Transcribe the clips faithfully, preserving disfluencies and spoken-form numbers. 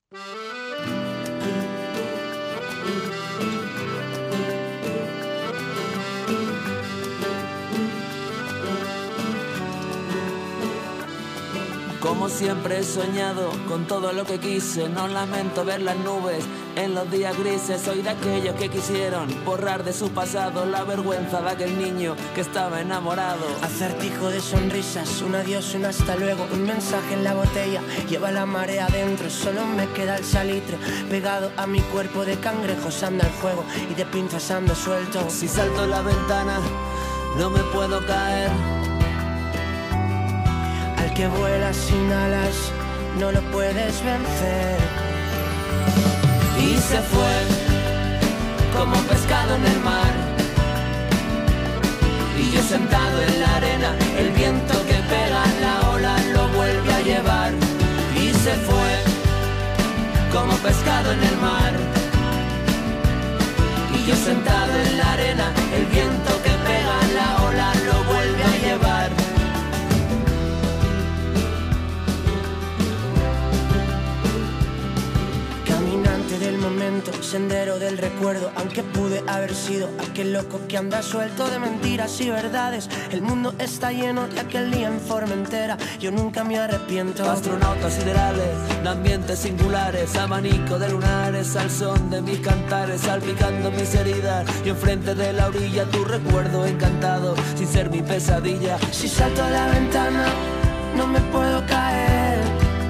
Como siempre he soñado con todo lo que quise. No lamento ver las nubes en los días grises. Soy de aquellos que quisieron borrar de su pasado la vergüenza de aquel niño que estaba enamorado. Acertijo de sonrisas, un adiós, un hasta luego, un mensaje en la botella, lleva la marea adentro. Solo me queda el salitre pegado a mi cuerpo. De cangrejos anda el juego y de pinzas ando suelto. Si salto la ventana no me puedo caer. Al que vuela sin alas no lo puedes vencer. Y se fue como pescado en el mar. Y yo sentado en la arena, el viento que pega en la ola lo vuelve a llevar. Y se fue como pescado en el mar. Y yo sentado en la arena, el viento que pega en la ola lo vuelve a llevar. Del momento, sendero del recuerdo, aunque pude haber sido aquel loco que anda suelto de mentiras y verdades. El mundo está lleno de aquel día en Formentera, yo nunca me arrepiento. Astronautas siderales, de ambientes singulares, abanico de lunares al son de mis cantares, salpicando mis heridas. Y enfrente de la orilla tu recuerdo encantado, sin ser mi pesadilla. Si salto a la ventana no me puedo caer.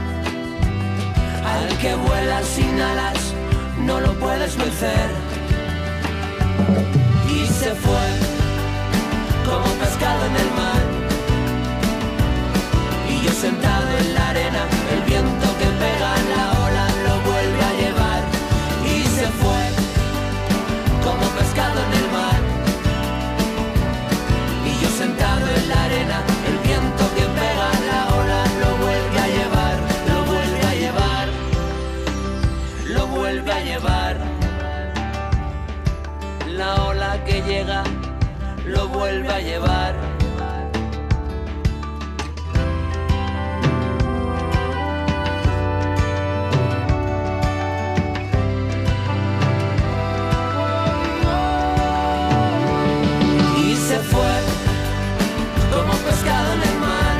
Al que vuela sin alas no lo puedes vencer. Y se fue como pescado en el mar. Y yo sentado en la arena, el viento que pega en la ola lo vuelve a llevar. Y se fue como pescado en el mar. Y yo sentado en la arena, el viento que pega en la ola lo vuelve a llevar. Lo vuelve a llevar. Lo vuelve a llevar. La ola que llega lo vuelve a llevar. Y se fue como pescado en el mar.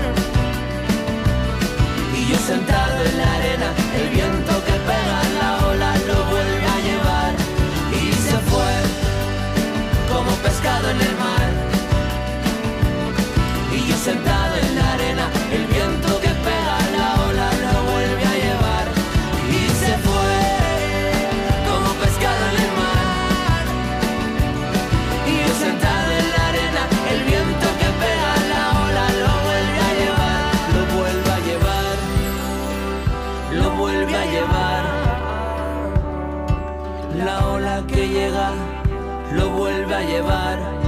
Y yo sentado en la arena, el viento que pega en la ola lo vuelve a llevar. Y se fue como pescado en el mar. Y yo sentado en la arena, el viento que pega en la ola lo vuelve a llevar. Y se fue como pescado en el mar. Y yo sentado en la arena, el viento que pega en la ola lo vuelve a llevar. Lo vuelve a llevar. Lo vuelve a llevar. La ola que llega lo vuelve a llevar.